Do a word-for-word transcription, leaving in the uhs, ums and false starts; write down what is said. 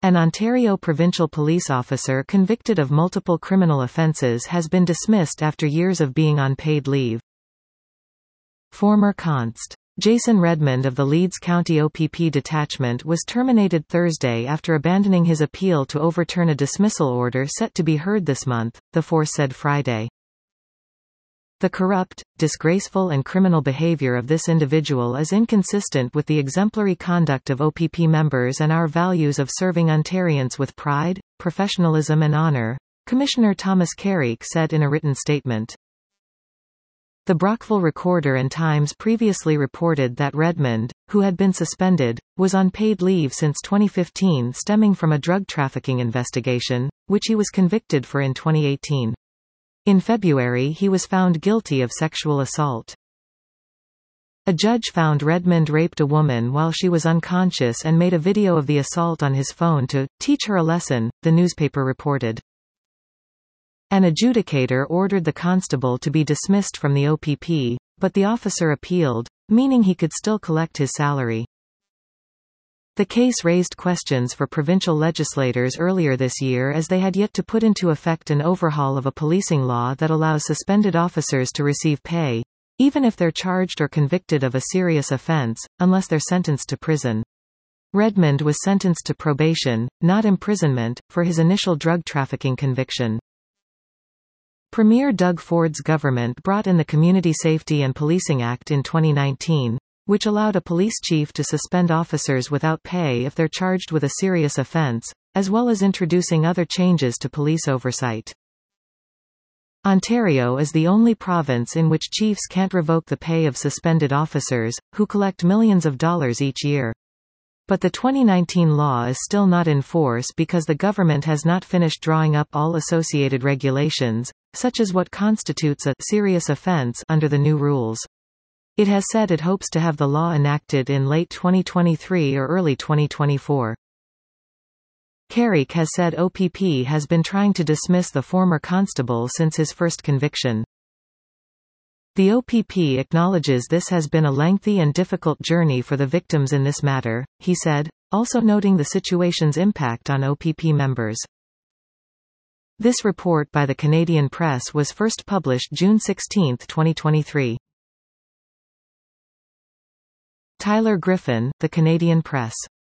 An Ontario provincial police officer convicted of multiple criminal offences has been dismissed after years of being on paid leave. Former Const. Jason Redmond of the Leeds County O P P detachment was terminated Thursday after abandoning his appeal to overturn a dismissal order set to be heard this month, the force said Friday. The corrupt, disgraceful and criminal behavior of this individual is inconsistent with the exemplary conduct of O P P members and our values of serving Ontarians with pride, professionalism and honour, Commissioner Thomas Carrick said in a written statement. The Brockville Recorder and Times previously reported that Redmond, who had been suspended, was on paid leave since twenty fifteen stemming from a drug trafficking investigation, which he was convicted for in twenty eighteen. In February he was found guilty of sexual assault. A judge found Redmond raped a woman while she was unconscious and made a video of the assault on his phone to teach her a lesson, the newspaper reported. An adjudicator ordered the constable to be dismissed from the O P P, but the officer appealed, meaning he could still collect his salary. The case raised questions for provincial legislators earlier this year as they had yet to put into effect an overhaul of a policing law that allows suspended officers to receive pay, even if they're charged or convicted of a serious offence, unless they're sentenced to prison. Redmond was sentenced to probation, not imprisonment, for his initial drug trafficking conviction. Premier Doug Ford's government brought in the Community Safety and Policing Act in twenty nineteen, which allowed a police chief to suspend officers without pay if they're charged with a serious offence, as well as introducing other changes to police oversight. Ontario is the only province in which chiefs can't revoke the pay of suspended officers, who collect millions of dollars each year. But the twenty nineteen law is still not in force because the government has not finished drawing up all associated regulations, such as what constitutes a serious offence under the new rules. It has said it hopes to have the law enacted in late twenty twenty-three or early twenty twenty-four. Carrick has said O P P has been trying to dismiss the former constable since his first conviction. The O P P acknowledges this has been a lengthy and difficult journey for the victims in this matter, he said, also noting the situation's impact on O P P members. This report by the Canadian Press was first published June sixteenth twenty twenty-three. Tyler Griffin, The Canadian Press.